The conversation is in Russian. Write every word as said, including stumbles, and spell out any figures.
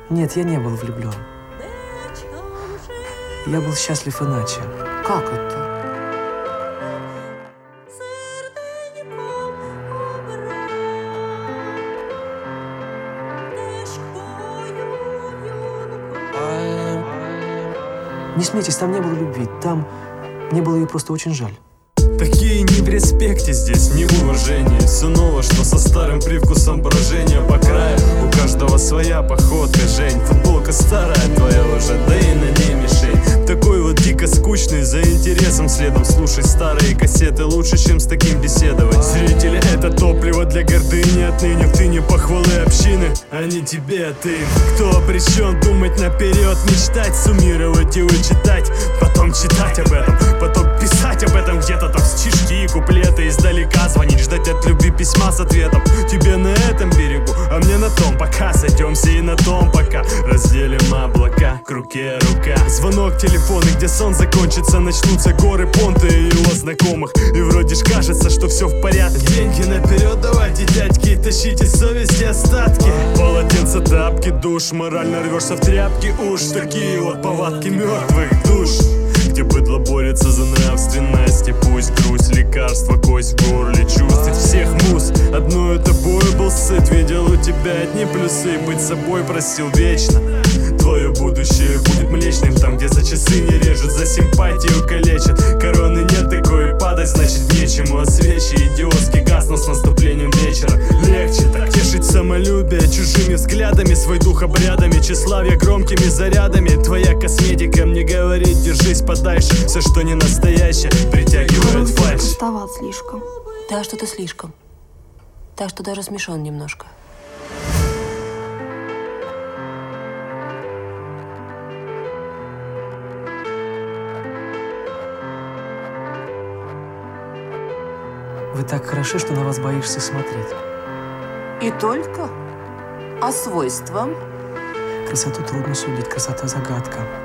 Нет, я не был влюблен. Я был счастлив иначе. Как это? Не смейтесь, там не было любви. Там мне было ее просто очень жаль. Такие не в респекте здесь, не в уважении. Все новое, что со старым привкусом брожения по краю. У каждого своя походка, Жень. Футболка старая твоя уже, да и на ней мишень. Такой вот дико скучный, за интересом следом. Слушай старые кассеты, лучше, чем с таким беседовать. Зрители — это топливо для гордыни. Отныне в тыне похвалы общины, а не тебе, а ты им. Кто обречен думать наперед, мечтать, суммировать и вычитать, потом читать об этом, потом писать об этом где-то там. Стишки и куплеты издалека, звонить, ждать от любви письма с ответом. Тебе на этом берегу, а мне на том. Пока сойдемся и на том пока разделим облака, к руке рука. Звонок телефона, где сон закончится, начнутся горы понты и его знакомых. И вроде ж кажется, что все в порядке. Деньги наперед давайте, дядьки, тащите совесть и остатки. Полотенце, тапки, душ, морально рвешься в тряпки. Уж такие вот повадки мертвых душ, где быдло борется за нравственность. И пусть грусть, лекарство, кость в горле, чувств всех муз. Одной тобой был сыт, видел у тебя одни плюсы. Быть собой просил вечно. Твое будущее будет млечным, там, где за часы не режут, за симпатию калечат. Короны нет, такой падать, значит нечему. А свечи идиотски гаснут с наступлением вечера. Легче так тешить самолюбие чужими взглядами, свой дух обрядами, тщеславие громкими зарядами. Твоя косметика мне говорит, держись подальше. Все, что не настоящее, притягивает фальшь. Простоват слишком. Да, что-то слишком. Так что даже смешон немножко. Вы так хороши, что на вас боишься смотреть. И только? А свойствам? Красоту трудно судить, красота — загадка.